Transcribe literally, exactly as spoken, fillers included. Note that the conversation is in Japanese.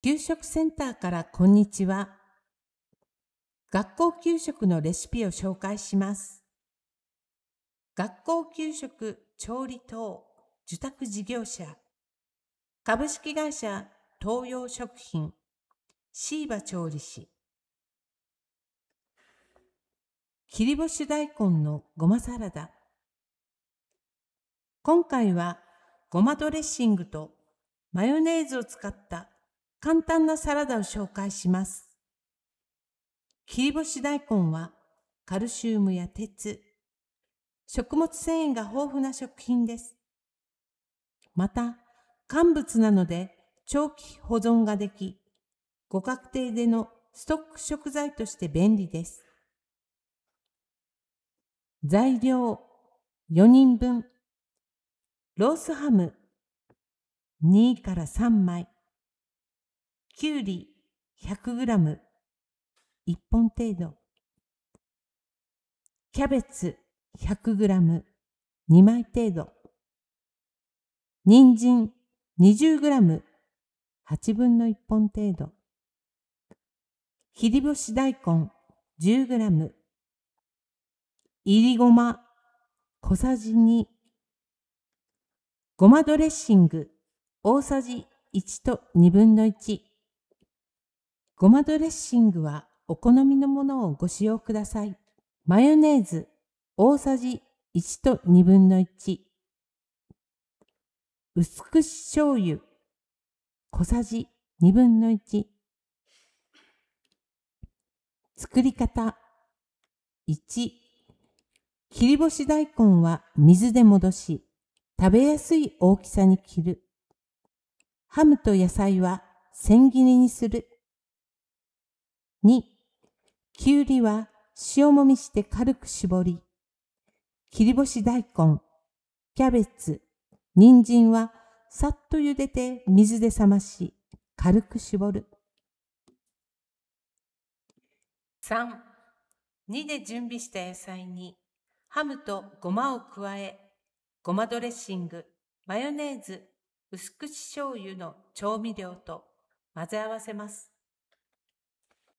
給食センターからこんにちは。学校給食のレシピを紹介します。学校給食調理等受託事業者株式会社東洋食品椎葉調理師。切り干し大根のごまサラダ。今回はごまドレッシングとマヨネーズを使った簡単なサラダを紹介します。切り干し大根はカルシウムや鉄、食物繊維が豊富な食品です。また、乾物なので長期保存ができ、ご家庭でのストック食材として便利です。材料よにんぶん、ロースハムにからさんまい、きゅうり ひゃくグラム、いっぽん程度、キャベツ ひゃくグラム、にまい程度、人参 にじゅうグラム、はちぶんのいっぽん程度、切り干し大根 じゅうグラム、いりごま小さじに、ごまドレッシング大さじいちとにぶんのいち。ごまドレッシングはお好みのものをご使用ください。マヨネーズ大さじいちとにぶんのいち。薄口醤油小さじにぶんのいち。作り方いち、切り干し大根は水で戻し、食べやすい大きさに切る。ハムと野菜は千切りにする。に、きゅうりは塩もみして軽く絞り、切り干し大根、キャベツ、人参はさっと茹でて水で冷まし、軽く絞る。さん、にで準備した野菜にハムとごまを加え、ごまドレッシング、マヨネーズ、薄口醤油の調味料と混ぜ合わせます。